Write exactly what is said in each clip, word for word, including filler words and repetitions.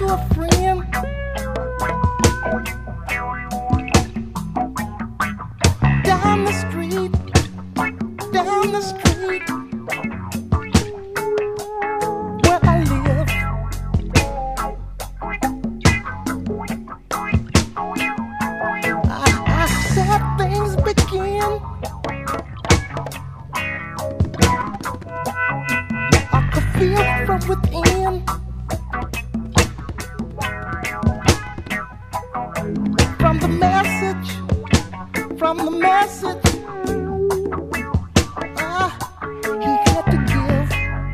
to a friend. Down the street, down the street, where I live. I, I said things begin. I could feel from within. From the message, from the message, ah, he had to give.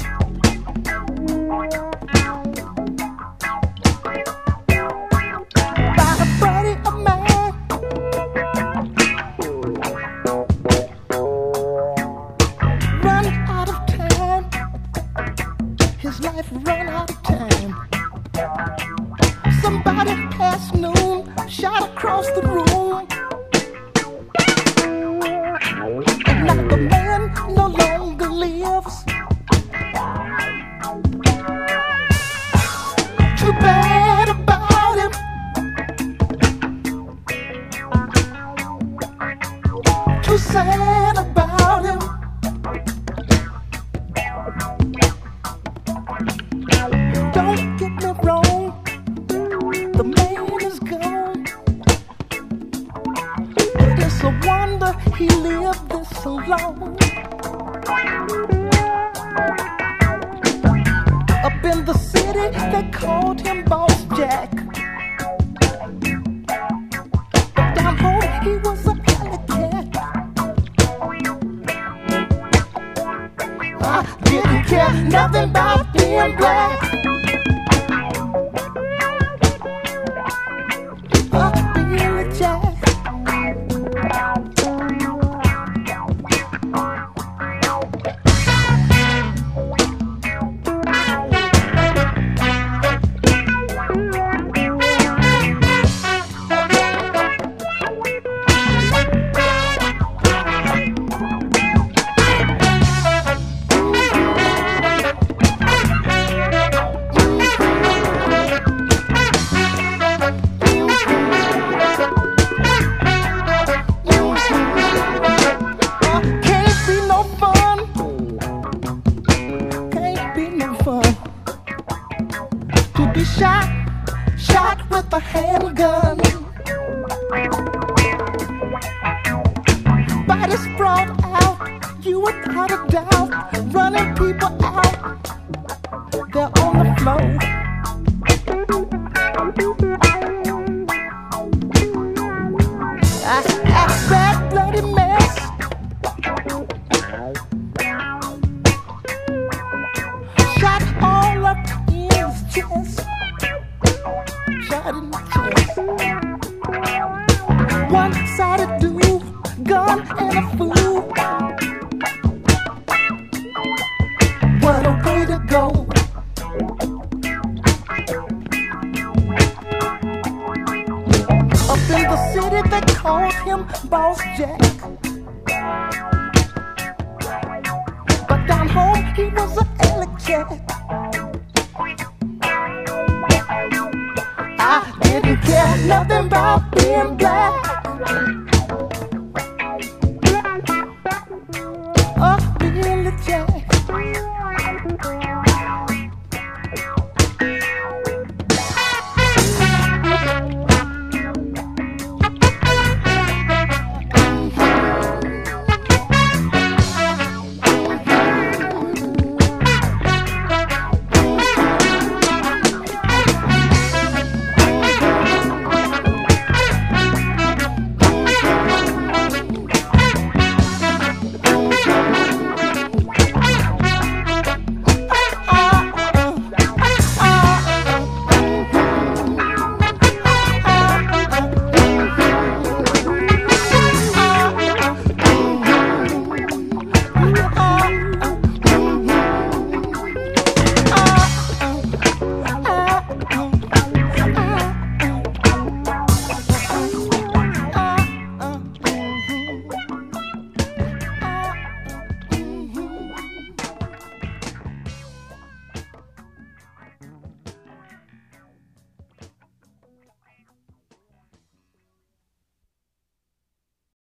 By a buddy of mine, run out of time. His life run out of time. Somebody past noon shot across the room. And now the man no longer lives. Too bad about him. Too sad about him. Don't get me wrong, the man is gone. But it's a wonder he lived this long. Up in the city, they called him Boss Jack. But down home, he was a alley cat. I didn't care nothing about being black. Uh, Billy Jack. To be shot, shot with a handgun. Body sprawled out, you without a doubt, running people out. They're on the floor. I, I that bloody mess. Shot all up in his chest. Shot in the chest. One-sided dude, gun and a fool. What a way to go. Up in the city they called him Boss Jack. But down home he was an alley cat. I didn't care nothing about being black.